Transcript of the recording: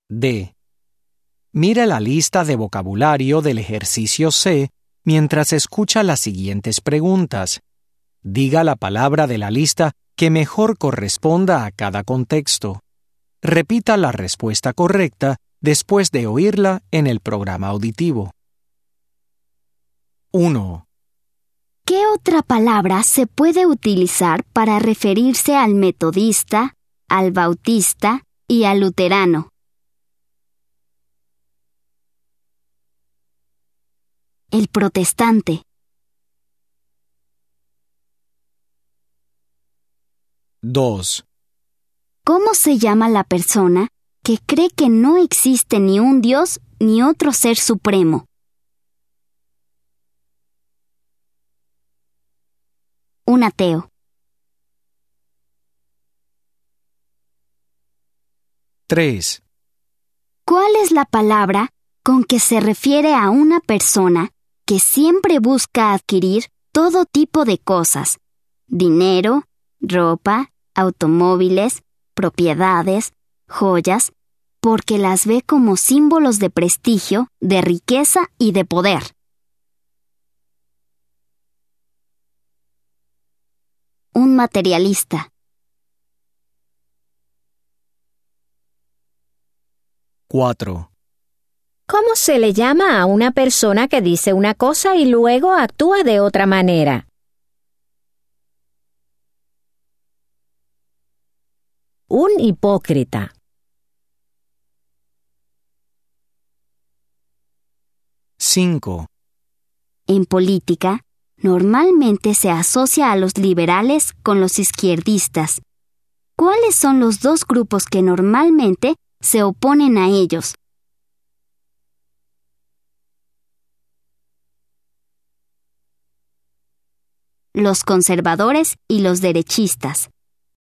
D. Mire la lista de vocabulario del ejercicio C mientras escucha las siguientes preguntas. Diga la palabra de la lista que mejor corresponda a cada contexto. Repita la respuesta correcta después de oírla en el programa auditivo. 1. ¿Qué otra palabra se puede utilizar para referirse al metodista, al bautista y al luterano? El protestante. 2. ¿Cómo se llama la persona que cree que no existe ni un Dios ni otro ser supremo? Un ateo. 3. ¿Cuál es la palabra con que se refiere a una persona que siempre busca adquirir todo tipo de cosas? Dinero, ropa, automóviles, propiedades, joyas, porque las ve como símbolos de prestigio, de riqueza y de poder. Un materialista. 4. ¿Cómo se le llama a una persona que dice una cosa y luego actúa de otra manera? Un hipócrita. 5. En política, normalmente se asocia a los liberales con los izquierdistas. ¿Cuáles son los dos grupos que normalmente se oponen a ellos? Los conservadores y los derechistas.